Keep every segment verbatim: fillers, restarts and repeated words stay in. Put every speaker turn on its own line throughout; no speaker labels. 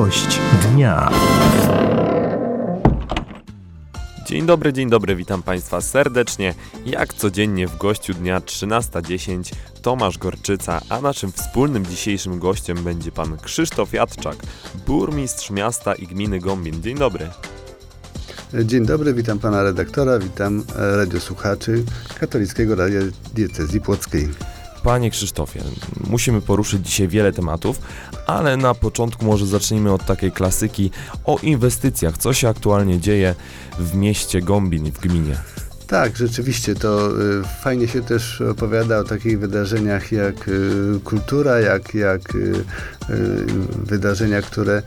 Gość dnia.
Dzień dobry, dzień dobry, witam Państwa serdecznie. Jak codziennie w Gościu Dnia trzynasta dziesięć Tomasz Gorczyca, a naszym wspólnym dzisiejszym gościem będzie pan Krzysztof Jadczak, burmistrz miasta i gminy Gombin. Dzień dobry.
Dzień dobry, witam pana redaktora, witam radiosłuchaczy Katolickiego Radia Diecezji Płockiej.
Panie Krzysztofie, musimy poruszyć dzisiaj wiele tematów, ale na początku może zacznijmy od takiej klasyki o inwestycjach. Co się aktualnie dzieje w mieście Gombin, w gminie?
Tak, rzeczywiście to y, fajnie się też opowiada o takich wydarzeniach jak y, kultura, jak, jak y, y, wydarzenia, które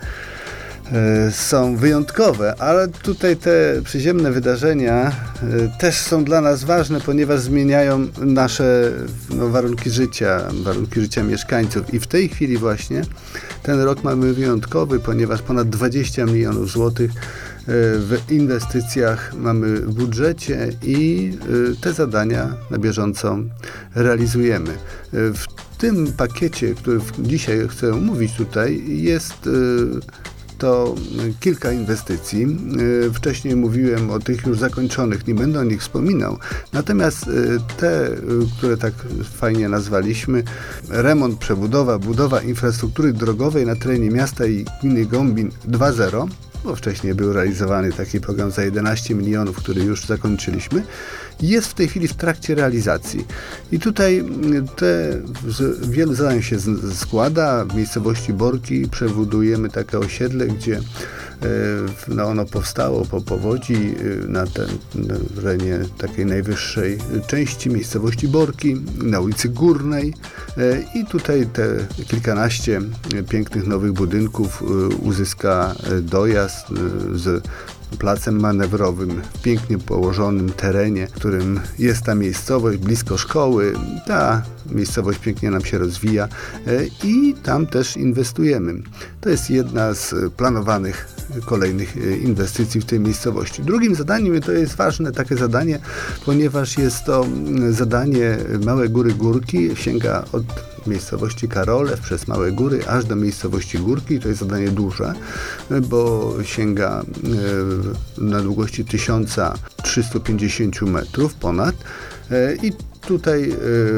są wyjątkowe, ale tutaj te przyziemne wydarzenia też są dla nas ważne, ponieważ zmieniają nasze no, warunki życia, warunki życia mieszkańców. I w tej chwili właśnie ten rok mamy wyjątkowy, ponieważ ponad dwadzieścia milionów złotych w inwestycjach mamy w budżecie i te zadania na bieżąco realizujemy. W tym pakiecie, który dzisiaj chcę omówić tutaj, jest to kilka inwestycji. Wcześniej mówiłem o tych już zakończonych, nie będę o nich wspominał. Natomiast te, które tak fajnie nazwaliśmy, remont, przebudowa, budowa infrastruktury drogowej na terenie miasta i gminy Gombin dwa zero, bo wcześniej był realizowany taki program za jedenaście milionów, który już zakończyliśmy, jest w tej chwili w trakcie realizacji. I tutaj te wielu zadań się składa. W miejscowości Borki przebudujemy takie osiedle, gdzie no ono powstało po powodzi na terenie takiej najwyższej części miejscowości Borki, na ulicy Górnej. I tutaj te kilkanaście pięknych nowych budynków uzyska dojazd z placem manewrowym w pięknie położonym terenie, w którym jest ta miejscowość blisko szkoły. Ta miejscowość pięknie nam się rozwija i tam też inwestujemy. To jest jedna z planowanych kolejnych inwestycji w tej miejscowości. Drugim zadaniem, to jest ważne takie zadanie, ponieważ jest to zadanie Małe Góry Górki, sięga od miejscowości Karolew przez Małe Góry aż do miejscowości Górki. To jest zadanie duże, bo sięga na długości tysiąc trzysta pięćdziesiąt metrów ponad i tutaj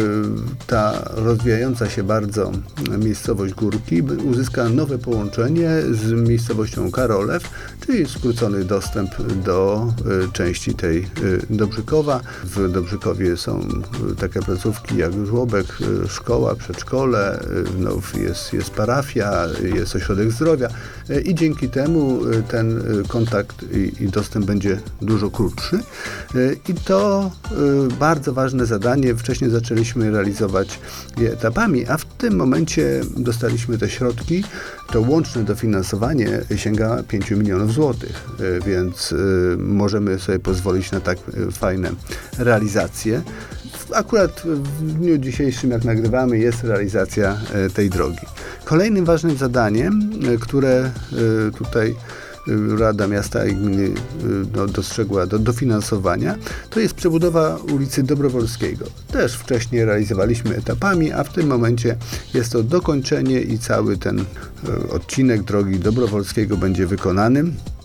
ta rozwijająca się bardzo miejscowość Górki uzyska nowe połączenie z miejscowością Karolew, czyli skrócony dostęp do części tej Dobrzykowa. W Dobrzykowie są takie placówki jak żłobek, szkoła, przedszkole, no jest, jest parafia, jest ośrodek zdrowia i dzięki temu ten kontakt i, i dostęp będzie dużo krótszy. I to bardzo ważne zadanie. Wcześniej zaczęliśmy realizować je etapami, a w tym momencie dostaliśmy te środki. To łączne dofinansowanie sięga pięć milionów złotych, więc możemy sobie pozwolić na tak fajne realizacje. Akurat w dniu dzisiejszym, jak nagrywamy, jest realizacja tej drogi. Kolejnym ważnym zadaniem, które tutaj Rada Miasta i Gminy no, dostrzegła do dofinansowania, to jest przebudowa ulicy Dobrowolskiego. Też wcześniej realizowaliśmy etapami, a w tym momencie jest to dokończenie i cały ten odcinek drogi Dobrowolskiego będzie wykonany.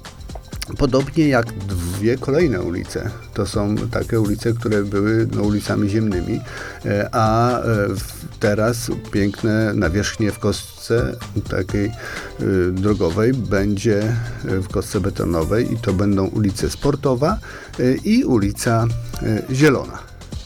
Podobnie jak dwie kolejne ulice. To są takie ulice, które były no, ulicami ziemnymi, a teraz piękne nawierzchnie w kostce takiej y, drogowej będzie w kostce betonowej i to będą ulice Sportowa y, i ulica y, Zielona.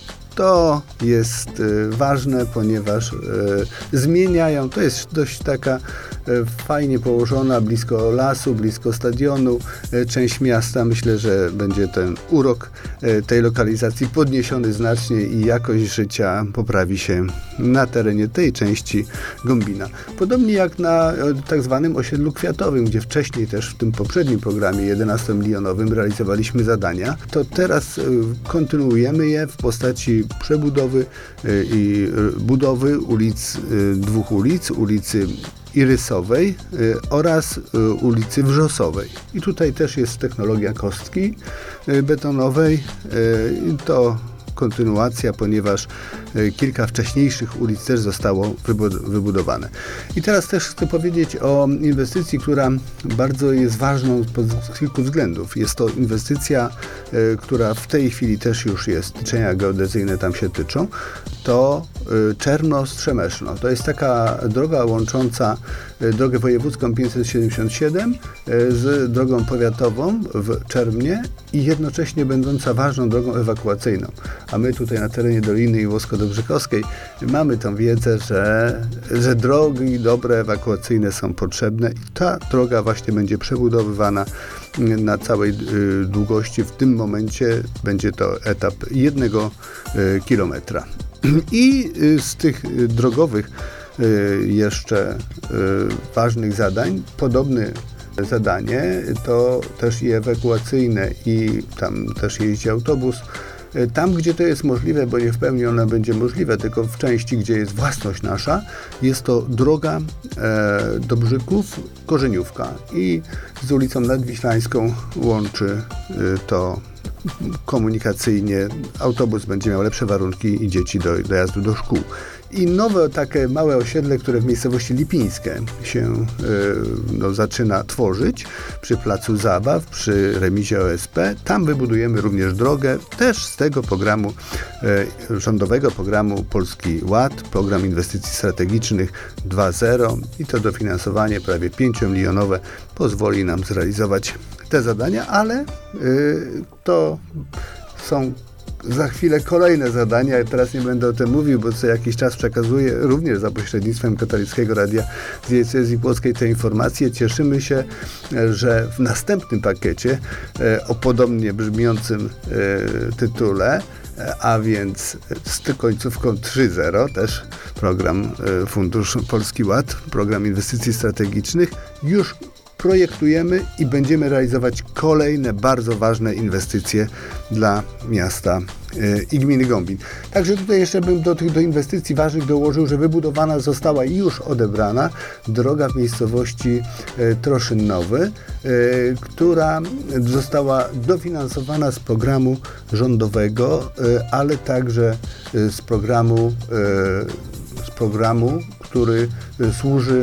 To jest y, ważne, ponieważ y, zmieniają, to jest dość taka y, fajnie położona, blisko lasu, blisko stadionu, y, część miasta. Myślę, że będzie ten urok y, tej lokalizacji podniesiony znacznie i jakość życia poprawi się na terenie tej części Gombina. Podobnie jak na y, tak zwanym osiedlu kwiatowym, gdzie wcześniej też w tym poprzednim programie jedenastomilionowym realizowaliśmy zadania, to teraz y, kontynuujemy je w postaci przebudowy i budowy ulic, dwóch ulic, ulicy Irysowej oraz ulicy Wrzosowej. I tutaj też jest technologia kostki betonowej. To kontynuacja, ponieważ kilka wcześniejszych ulic też zostało wybudowane. I teraz też chcę powiedzieć o inwestycji, która bardzo jest ważną z kilku względów. Jest to inwestycja, która w tej chwili też już jest, liczenia geodezyjne tam się tyczą, to Czerno-Strzemeszno. To jest taka droga łącząca drogę wojewódzką pięćset siedemdziesiąt siedem z drogą powiatową w Czermnie i jednocześnie będąca ważną drogą ewakuacyjną. A my tutaj na terenie Doliny Łosko-Dobrzykowskiej mamy tą wiedzę, że, że drogi dobre ewakuacyjne są potrzebne i ta droga właśnie będzie przebudowywana na całej długości. W tym momencie będzie to etap jednego kilometra. I z tych drogowych jeszcze ważnych zadań, podobne zadanie to też i ewakuacyjne i tam też jeździ autobus. Tam, gdzie to jest możliwe, bo nie w pełni ona będzie możliwa, tylko w części, gdzie jest własność nasza, jest to droga e, Dobrzyków, Korzeniówka i z ulicą Nadwiślańską łączy e, to komunikacyjnie. Autobus będzie miał lepsze warunki i dzieci do dojazdu do szkół. I nowe takie małe osiedle, które w miejscowości Lipińskie się y, no, zaczyna tworzyć przy placu zabaw, przy remizie O S P. Tam wybudujemy również drogę, też z tego programu, y, rządowego programu Polski Ład, program inwestycji strategicznych dwa zero i to dofinansowanie prawie pięciomilionowe pozwoli nam zrealizować te zadania, ale y, to są za chwilę kolejne zadania. Ja teraz nie będę o tym mówił, bo co jakiś czas przekazuję również za pośrednictwem Katolickiego Radia z Diecezji Płockiej te informacje. Cieszymy się, że w następnym pakiecie o podobnie brzmiącym tytule, a więc z końcówką trzy zero, też program Fundusz Polski Ład, program inwestycji strategicznych, już projektujemy i będziemy realizować kolejne bardzo ważne inwestycje dla miasta y, i gminy Gombin. Także tutaj jeszcze bym do tych do inwestycji ważnych dołożył, że wybudowana została i już odebrana droga w miejscowości y, Troszyn-Nowy, y, która została dofinansowana z programu rządowego, y, ale także y, z programu, y, z programu, który y, służy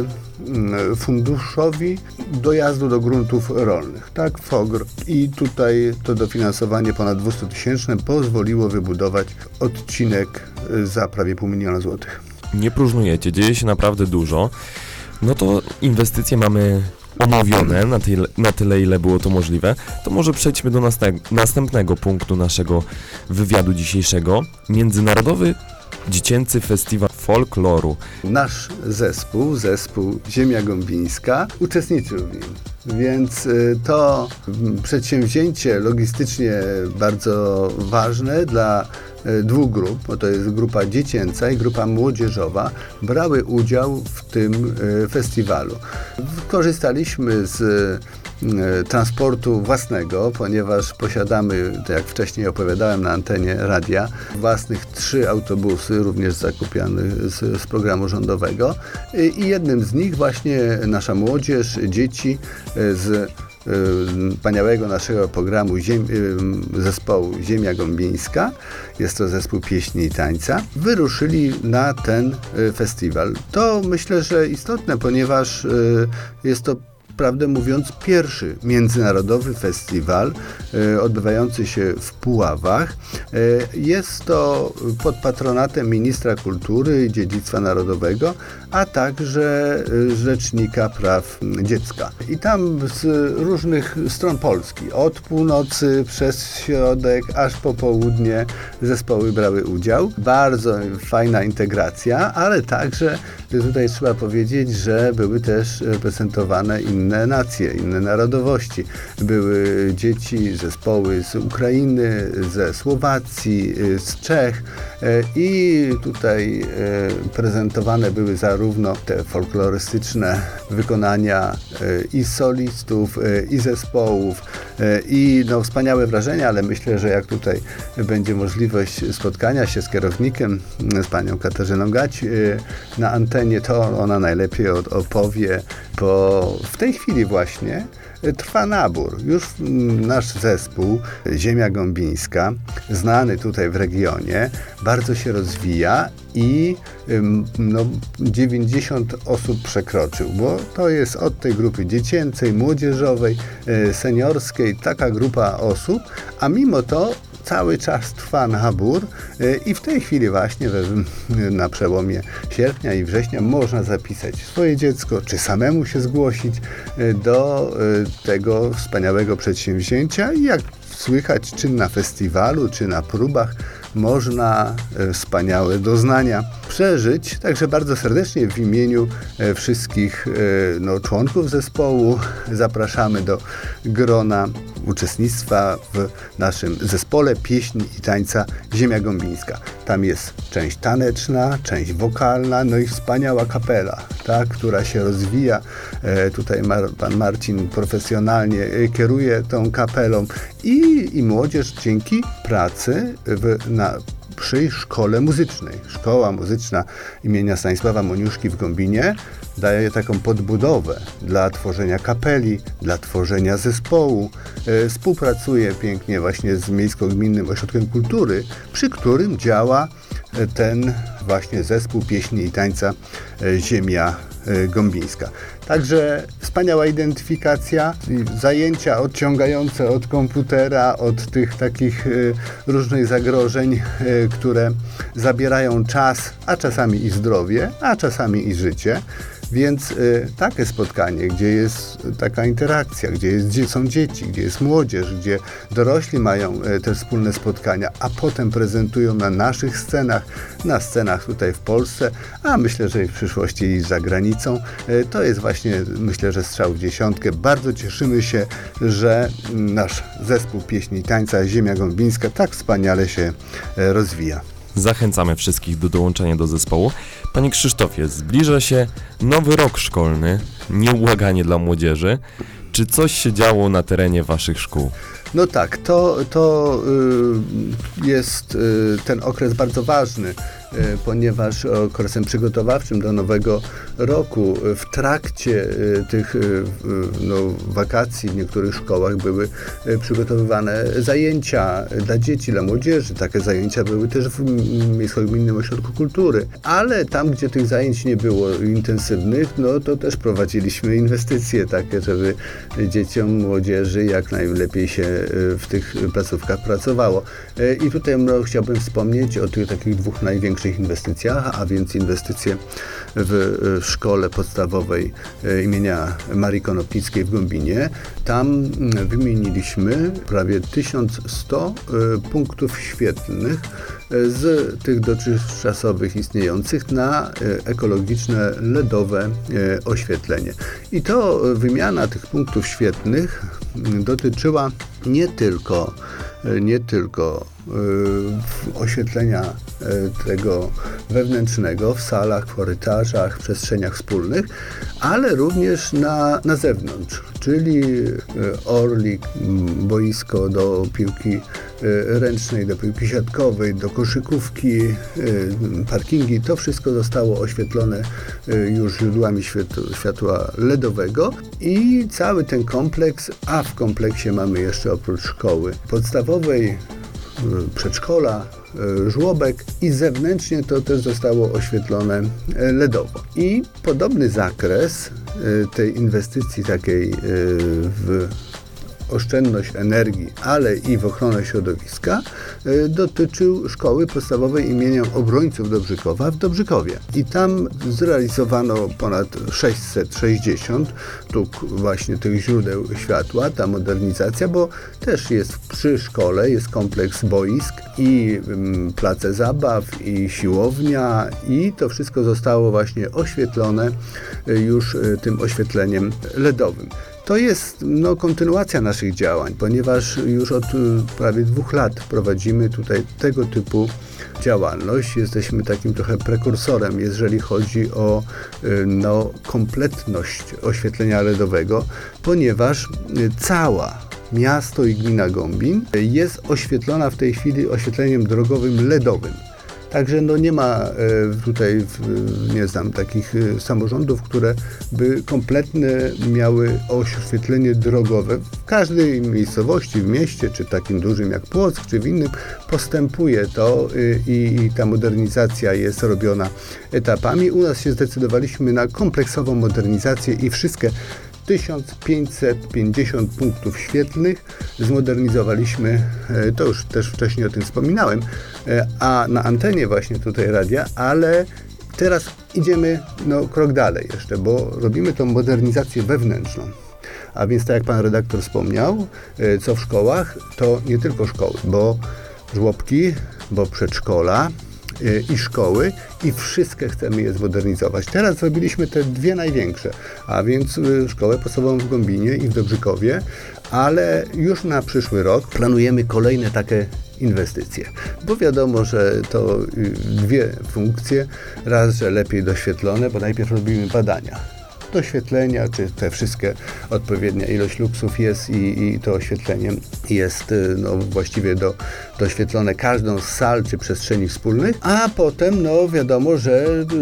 funduszowi dojazdu do gruntów rolnych, tak, F O G R. I tutaj to dofinansowanie ponad dwustutysięczne pozwoliło wybudować odcinek za prawie pół miliona złotych.
Nie próżnujecie, dzieje się naprawdę dużo. No to inwestycje mamy omówione na tyle, na tyle, ile było to możliwe. To może przejdźmy do następ- następnego punktu naszego wywiadu dzisiejszego. Międzynarodowy Dziecięcy Festiwal Folkloru.
Nasz zespół, zespół Ziemia Gąbińska, uczestniczył w nim. Więc to przedsięwzięcie logistycznie bardzo ważne dla dwóch grup, bo to jest grupa dziecięca i grupa młodzieżowa, brały udział w tym festiwalu. Korzystaliśmy z transportu własnego, ponieważ posiadamy, tak jak wcześniej opowiadałem na antenie radia, własnych trzy autobusy, również zakupione z, z programu rządowego i, i jednym z nich właśnie nasza młodzież, dzieci z wspaniałego naszego programu ziem, zespołu Ziemia Gąbińska, jest to zespół pieśni i tańca, wyruszyli na ten festiwal. To myślę, że istotne, ponieważ jest to, prawdę mówiąc, pierwszy międzynarodowy festiwal e, odbywający się w Puławach. E, jest to pod patronatem ministra kultury i dziedzictwa narodowego, a także e, Rzecznika Praw Dziecka. I tam z różnych stron Polski, od północy przez środek, aż po południe zespoły brały udział. Bardzo fajna integracja, ale także tutaj trzeba powiedzieć, że były też reprezentowane inne inne nacje, inne narodowości. Były dzieci, zespoły z Ukrainy, ze Słowacji, z Czech i tutaj prezentowane były zarówno te folklorystyczne wykonania i solistów, i zespołów, i no, wspaniałe wrażenia, ale myślę, że jak tutaj będzie możliwość spotkania się z kierownikiem, z panią Katarzyną Gać na antenie, antenie, to ona najlepiej opowie, bo w tej chwili właśnie trwa nabór. Już nasz zespół Ziemia Gąbińska, znany tutaj w regionie, bardzo się rozwija i no, dziewięćdziesiąt osób przekroczył, bo to jest od tej grupy dziecięcej, młodzieżowej, seniorskiej, taka grupa osób, a mimo to cały czas trwa nabór i w tej chwili właśnie na przełomie sierpnia i września można zapisać swoje dziecko, czy samemu się zgłosić do tego wspaniałego przedsięwzięcia i jak słychać, czy na festiwalu, czy na próbach można wspaniałe doznania przeżyć. Także bardzo serdecznie w imieniu wszystkich no, członków zespołu zapraszamy do grona uczestnictwa w naszym zespole pieśni i tańca Ziemia Gąbińska. Tam jest część taneczna, część wokalna, no i wspaniała kapela, tak, która się rozwija. E, tutaj Mar- pan Marcin profesjonalnie e, kieruje tą kapelą i, i młodzież dzięki pracy w, na przy szkole muzycznej. Szkoła muzyczna imienia Stanisława Moniuszki w Gąbinie daje taką podbudowę dla tworzenia kapeli, dla tworzenia zespołu. E, współpracuje pięknie właśnie z Miejsko-Gminnym Ośrodkiem Kultury, przy którym działa ten właśnie zespół pieśni i tańca e, Ziemia e, Gąbińska. Także wspaniała identyfikacja, zajęcia odciągające od komputera, od tych takich y, różnych zagrożeń, y, które zabierają czas, a czasami i zdrowie, a czasami i życie. Więc y, takie spotkanie, gdzie jest taka interakcja, gdzie, jest, gdzie są dzieci, gdzie jest młodzież, gdzie dorośli mają y, te wspólne spotkania, a potem prezentują na naszych scenach, na scenach tutaj w Polsce, a myślę, że i w przyszłości i za granicą, y, to jest właśnie, myślę, że strzał w dziesiątkę. Bardzo cieszymy się, że nasz zespół pieśni i tańca Ziemia Gąbińska tak wspaniale się y, rozwija.
Zachęcamy wszystkich do dołączenia do zespołu. Panie Krzysztofie, zbliża się nowy rok szkolny, nieubłaganie dla młodzieży. Czy coś się działo na terenie waszych szkół?
No tak, to, to y, jest y, ten okres bardzo ważny, y, ponieważ okresem przygotowawczym do nowego roku w trakcie y, tych y, no, wakacji w niektórych szkołach były y, przygotowywane zajęcia dla dzieci, dla młodzieży. Takie zajęcia były też w Miejsko-Gminnym Ośrodku Kultury, ale tam, gdzie tych zajęć nie było intensywnych, no to też prowadziliśmy inwestycje takie, żeby dzieciom, młodzieży jak najlepiej się w tych placówkach pracowało. I tutaj no, chciałbym wspomnieć o tych takich dwóch największych inwestycjach, a więc inwestycje w szkole podstawowej imienia Marii Konopnickiej w Gąbinie. Tam wymieniliśmy prawie tysiąc sto punktów świetlnych z tych dotychczasowych istniejących na ekologiczne L E dowe oświetlenie. I to wymiana tych punktów świetlnych dotyczyła nie tylko, nie tylko oświetlenia tego wewnętrznego w salach, korytarzach, przestrzeniach wspólnych, ale również na, na zewnątrz, czyli orlik, boisko do piłki ręcznej, do piłki siatkowej, do koszykówki, parkingi. To wszystko zostało oświetlone już źródłami światła L E dowego i cały ten kompleks, a w kompleksie mamy jeszcze oprócz szkoły podstawowej, przedszkola, żłobek i zewnętrznie to też zostało oświetlone L E dowo. I podobny zakres tej inwestycji takiej w oszczędność energii, ale i w ochronę środowiska dotyczył szkoły podstawowej imienia Obrońców Dobrzykowa w Dobrzykowie. I tam zrealizowano ponad sześćset sześćdziesiąt sztuk właśnie tych źródeł światła, ta modernizacja, bo też jest przy szkole, jest kompleks boisk i place zabaw, i siłownia, i to wszystko zostało właśnie oświetlone już tym oświetleniem L E dowym. To jest no, kontynuacja naszych działań, ponieważ już od prawie dwóch lat prowadzimy tutaj tego typu działalność. Jesteśmy takim trochę prekursorem, jeżeli chodzi o no, kompletność oświetlenia L E dowego, ponieważ cała miasto i gmina Gąbin jest oświetlona w tej chwili oświetleniem drogowym L E dowym. Także no nie ma e, tutaj, w, nie znam takich e, samorządów, które by kompletnie miały oświetlenie drogowe. W każdej miejscowości, w mieście, czy takim dużym jak Płock, czy w innym, postępuje to e, i, i ta modernizacja jest robiona etapami. U nas się zdecydowaliśmy na kompleksową modernizację i wszystkie tysiąc pięćset pięćdziesiąt punktów świetlnych zmodernizowaliśmy, to już też wcześniej o tym wspominałem, a na antenie właśnie tutaj radia, ale teraz idziemy no, krok dalej jeszcze, bo robimy tą modernizację wewnętrzną. A więc tak jak pan redaktor wspomniał, co w szkołach, to nie tylko szkoły, bo żłobki, bo przedszkola, i szkoły i wszystkie chcemy je zmodernizować. Teraz zrobiliśmy te dwie największe, a więc szkołę podstawową w Gąbinie i w Dobrzykowie, ale już na przyszły rok planujemy kolejne takie inwestycje, bo wiadomo, że to dwie funkcje, raz, że lepiej doświetlone, bo najpierw robimy badania doświetlenia, czy te wszystkie odpowiednia ilość luksów jest i, i to oświetlenie jest no, właściwie do, doświetlone każdą z sal czy przestrzeni wspólnych, a potem no wiadomo, że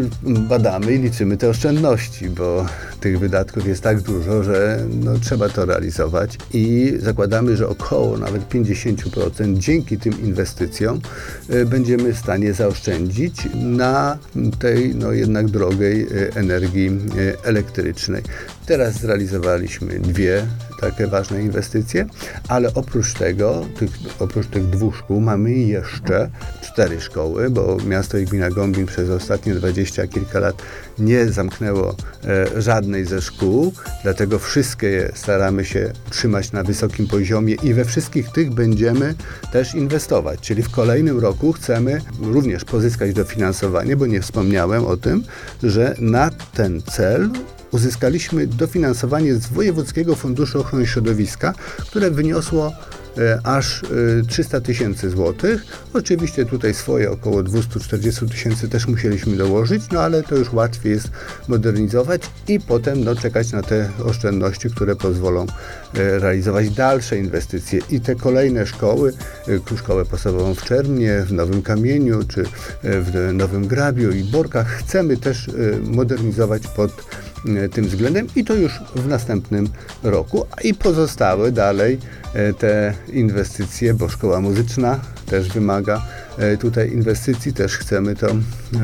badamy i liczymy te oszczędności, bo tych wydatków jest tak dużo, że no, trzeba to realizować i zakładamy, że około nawet pięćdziesiąt procent dzięki tym inwestycjom y, będziemy w stanie zaoszczędzić na tej no, jednak drogiej y, energii y, elektrycznej. Teraz zrealizowaliśmy dwie takie ważne inwestycje, ale oprócz tego, tych, oprócz tych dwóch szkół mamy jeszcze cztery szkoły, bo miasto i gmina Gombin przez ostatnie dwadzieścia kilka lat nie zamknęło e, żadnej ze szkół, dlatego wszystkie je staramy się trzymać na wysokim poziomie i we wszystkich tych będziemy też inwestować, czyli w kolejnym roku chcemy również pozyskać dofinansowanie, bo nie wspomniałem o tym, że na ten cel uzyskaliśmy dofinansowanie z Wojewódzkiego Funduszu Ochrony Środowiska, które wyniosło e, aż e, trzysta tysięcy złotych. Oczywiście tutaj swoje około dwieście czterdzieści tysięcy też musieliśmy dołożyć, no ale to już łatwiej jest modernizować i potem no, czekać na te oszczędności, które pozwolą e, realizować dalsze inwestycje. I te kolejne szkoły, e, szkołę podstawową w Czermnie, w Nowym Kamieniu, czy e, w Nowym Grabiu i Borkach chcemy też e, modernizować pod tym względem i to już w następnym roku, i pozostałe dalej te inwestycje, bo szkoła muzyczna też wymaga tutaj inwestycji, też chcemy to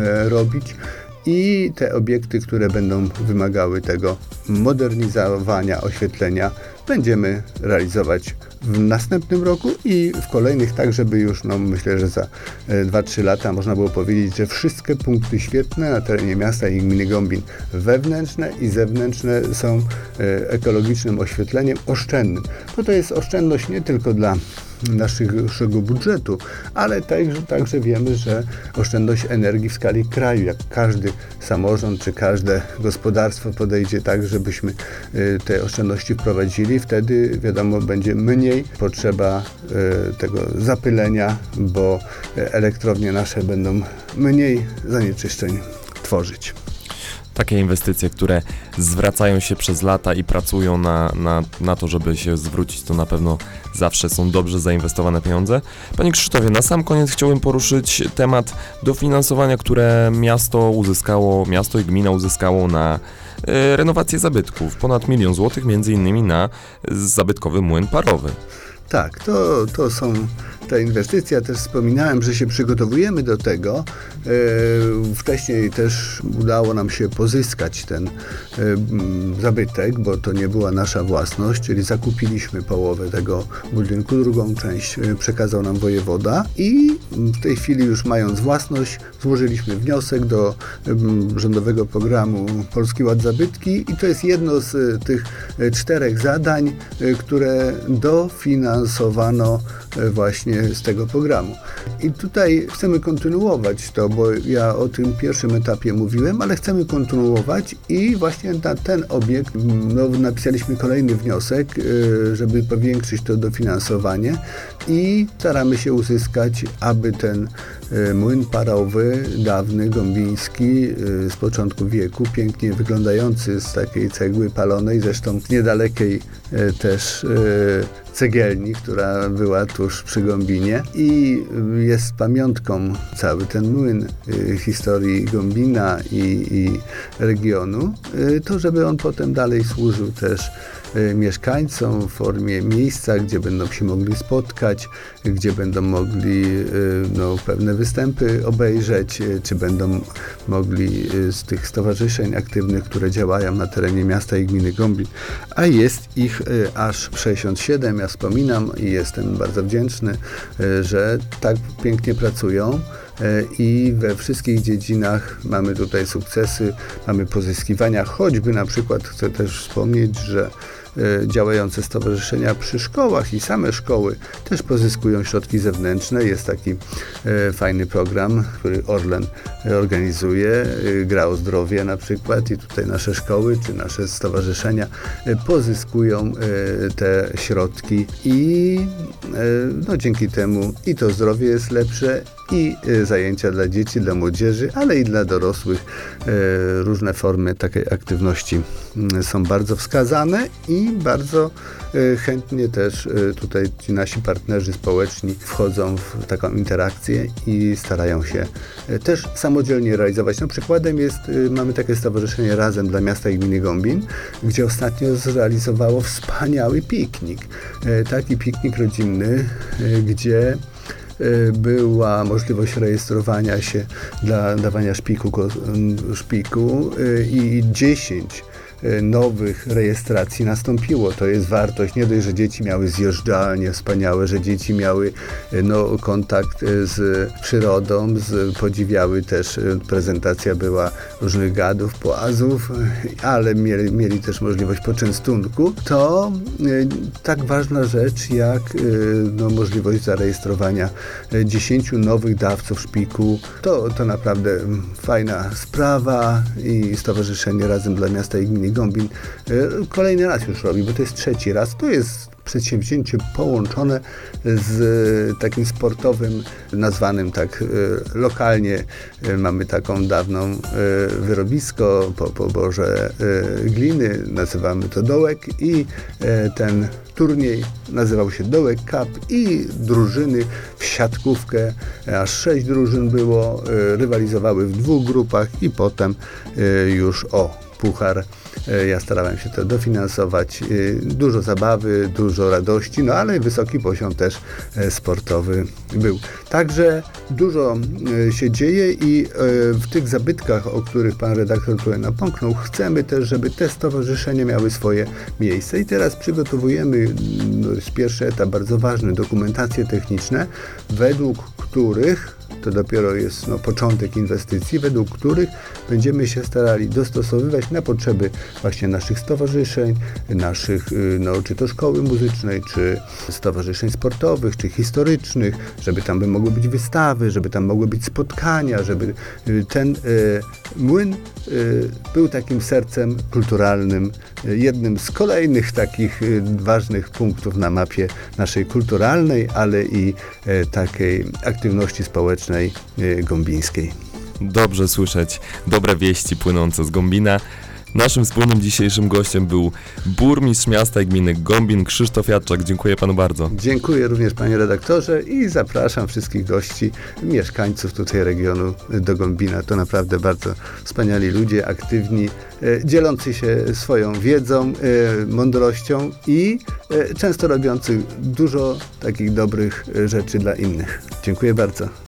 robić i te obiekty, które będą wymagały tego modernizowania, oświetlenia, będziemy realizować w następnym roku i w kolejnych, tak żeby już, no myślę, że za dwa trzy lata można było powiedzieć, że wszystkie punkty świetne na terenie miasta i gminy Gombin, wewnętrzne i zewnętrzne, są ekologicznym oświetleniem oszczędnym. Bo to jest oszczędność nie tylko dla naszego budżetu, ale także, także wiemy, że oszczędność energii w skali kraju, jak każdy samorząd czy każde gospodarstwo podejdzie tak, żebyśmy te oszczędności wprowadzili, wtedy wiadomo będzie mniej potrzeba tego zapylenia, bo elektrownie nasze będą mniej zanieczyszczeń tworzyć.
Takie inwestycje, które zwracają się przez lata i pracują na, na, na to, żeby się zwrócić, to na pewno zawsze są dobrze zainwestowane pieniądze. Panie Krzysztofie, na sam koniec chciałbym poruszyć temat dofinansowania, które miasto uzyskało, miasto i gmina uzyskało na y, renowację zabytków. Ponad milion złotych, między innymi na zabytkowy młyn parowy.
Tak, to, to są te inwestycje. Ja też wspominałem, że się przygotowujemy do tego. E, wcześniej też udało nam się pozyskać ten e, zabytek, bo to nie była nasza własność, czyli zakupiliśmy połowę tego budynku, drugą część przekazał nam wojewoda i w tej chwili już mając własność złożyliśmy wniosek do e, rządowego programu Polski Ład Zabytki i to jest jedno z tych czterech zadań, e, które dofinansowano właśnie z tego programu. I tutaj chcemy kontynuować to, bo ja o tym pierwszym etapie mówiłem, ale chcemy kontynuować i właśnie na ten obiekt no, napisaliśmy kolejny wniosek, żeby powiększyć to dofinansowanie i staramy się uzyskać, aby ten młyn parowy, dawny, gąbiński, z początku wieku, pięknie wyglądający z takiej cegły palonej, zresztą z niedalekiej też cegielni, która była tuż przy Gombinie i jest pamiątką cały ten młyn y, historii Gombina i, i regionu, y, to żeby on potem dalej służył też y, mieszkańcom w formie miejsca, gdzie będą się mogli spotkać, gdzie będą mogli y, no, pewne występy obejrzeć, y, czy będą mogli y, z tych stowarzyszeń aktywnych, które działają na terenie miasta i gminy Gombin, a jest ich y, aż sześćdziesiąt siedem. Ja wspominam i jestem bardzo wdzięczny, y, że tak pięknie pracują y, i we wszystkich dziedzinach mamy tutaj sukcesy, mamy pozyskiwania, choćby na przykład chcę też wspomnieć, że y, działające stowarzyszenia przy szkołach i same szkoły też pozyskują środki zewnętrzne. Jest taki y, fajny program, który Orlen y, organizuje, y, Gra o zdrowie na przykład i tutaj nasze szkoły czy nasze stowarzyszenia y, pozyskują y, te środki i y, no, dzięki temu i to zdrowie jest lepsze i y, zajęcia dla dzieci, dla młodzieży, ale i dla dorosłych. Y, różne formy takiej aktywności y, są bardzo wskazane i bardzo y, chętnie też y, tutaj ci nasi partnerzy społeczni wchodzą w taką interakcję i starają się y, też samodzielnie realizować. No, przykładem jest, y, mamy takie stowarzyszenie Razem dla Miasta i Gminy Gombin, gdzie ostatnio zrealizowało wspaniały piknik. Y, taki piknik rodzinny, y, gdzie była możliwość rejestrowania się dla dawania szpiku, szpiku i dziesięć nowych rejestracji nastąpiło. To jest wartość. Nie dość, że dzieci miały zjeżdżalnie wspaniałe, że dzieci miały no, kontakt z przyrodą, z, podziwiały też, prezentacja była różnych gadów, płazów, ale mieli, mieli też możliwość poczęstunku. To y, tak ważna rzecz jak y, no, możliwość zarejestrowania dziesięciu nowych dawców szpiku. To, to naprawdę fajna sprawa i Stowarzyszenie Razem dla Miasta i Gminy Gombin kolejny raz już robi, bo to jest trzeci raz. To jest przedsięwzięcie połączone z takim sportowym, nazwanym tak lokalnie. Mamy taką dawną wyrobisko po poborze gliny, nazywamy to dołek i ten turniej nazywał się Dołek Cup i drużyny w siatkówkę, aż sześć drużyn było, rywalizowały w dwóch grupach i potem już o puchar. Ja starałem się to dofinansować. Dużo zabawy, dużo radości, no ale wysoki poziom też sportowy był. Także dużo się dzieje i w tych zabytkach, o których pan redaktor tutaj napomknął, chcemy też, żeby te stowarzyszenia miały swoje miejsce. I teraz przygotowujemy, no, jest pierwszy etap bardzo ważny, dokumentacje techniczne, według których to dopiero jest no, początek inwestycji, według których będziemy się starali dostosowywać na potrzeby właśnie naszych stowarzyszeń, naszych, no, czy to szkoły muzycznej, czy stowarzyszeń sportowych, czy historycznych, żeby tam by mogły być wystawy, żeby tam mogły być spotkania, żeby ten y, młyn y, był takim sercem kulturalnym, y, jednym z kolejnych takich y, ważnych punktów na mapie naszej kulturalnej, ale i y, takiej aktywności społecznej gombińskiej.
Dobrze słyszeć dobre wieści płynące z Gombina. Naszym wspólnym dzisiejszym gościem był burmistrz miasta i gminy Gombin, Krzysztof Jadczak. Dziękuję panu bardzo.
Dziękuję również panie redaktorze i zapraszam wszystkich gości, mieszkańców tutaj regionu do Gombina. To naprawdę bardzo wspaniali ludzie, aktywni, dzielący się swoją wiedzą, mądrością i często robiący dużo takich dobrych rzeczy dla innych. Dziękuję bardzo.